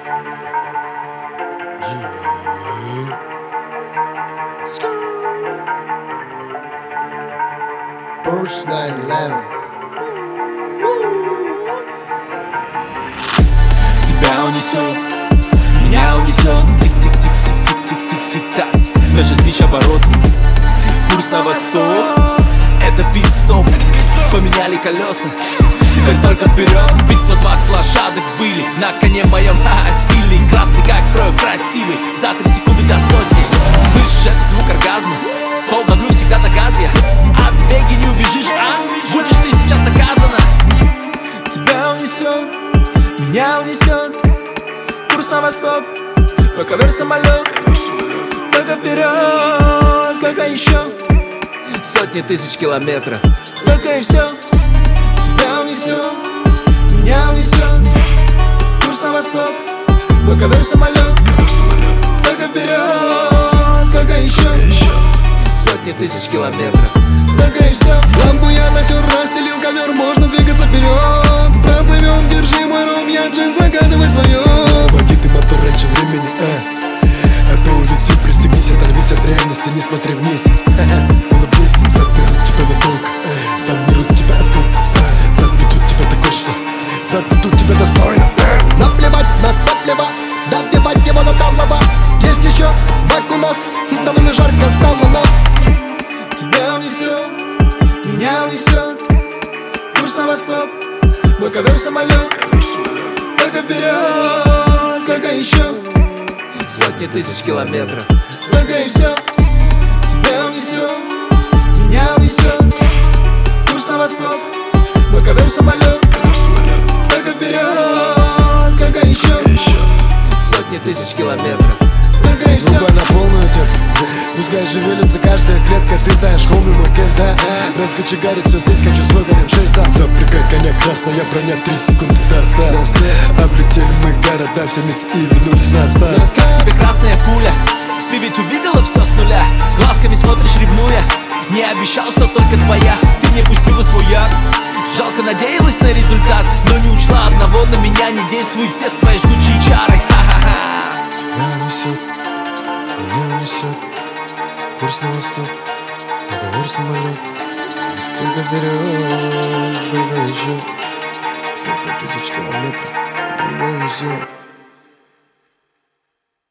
Porsche 911. Тебя унесет, меня унесет. Тик-тик-тик-тик-тик-тик-тик-так. На 6000 оборотов, курс на восток. Это пит-стоп, поменяли колеса. Теперь только вперед. 520 лошадок были на коне моем, стильный, красный как кровь, красивый. За 3 секунды до сотни. Слышишь, это звук оргазма. Пол давлю всегда на газ я. От беги не убежишь, будешь ты сейчас наказана. Тебя унесет, меня унесет. Курс на восток, мой ковер самолет. Только вперед, сколько еще? Сотни тысяч километров, только и все. Тебя унесет, меня унесет. Курс на восток, мой ковер самолет. Только вперед, сколько еще? Сотни тысяч километров, только и все. Лампу я натер, расстелил ковер, можно двигаться вперед. Проплывем, держи мой ром, я джин, загадывай свое. Заводи ты мотор раньше времени, а то улети, пристегнись, оторвись от реальности, не смотри вниз. Улыбнись, заберут тебя надолго, заберут тебя от толку, заведут тебя такой, что заведут тебя достойно. Наплевать на топливо, добивать его до талого. Есть еще бак у нас, довольно жарко стало нам. Тебя унесет, меня унесет. Курс на восток, мой ковер самолет. Только вперед, сколько еще? сотни тысяч километров, Только и все. Тебя унесет, меня унесет. Курс на восток, мой ковер самолет. Только вперед, сколько еще? сотни тысяч километров. Только и все. Губа на полную тем, пускай шевелится каждая клетка. Ты знаешь, хоми мой кент, да? Раскочегарить все здесь, хочу свой горем 6, да. Запрягай коня, красная броня, 3 секунды до старта. Облетели мы города все вместе и вернулись на старт. Тебе красная пуля, ты ведь увидела все с нуля. Глазками смотришь, ревнуя. Не обещал, что только твоя. Ты мне пустила свой яд. Жалко, надеялась на результат, но не учла одного: на меня не действуют все твои жгучие чары. Ха-ха-ха. Меня несет, меня несет. Курс на восток, договор самолет. Только вперед, сколько еще? Сотни тысяч километров, меня несет.